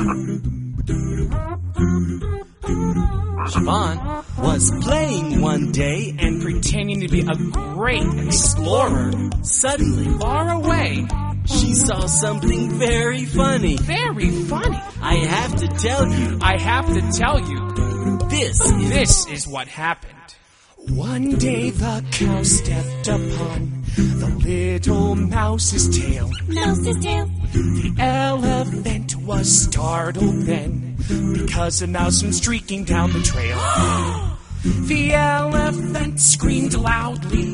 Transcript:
Siobhan was playing one day and pretending to be a great explorer. suddenly Far away. she saw something very funny. Very funny. I have to tell you, I have to tell you, this is what happened. One day the cow stepped upon the little mouse's tail. Mouse's tail. The elephant was startled then, because a mouse went streaking down the trail. The elephant screamed loudly.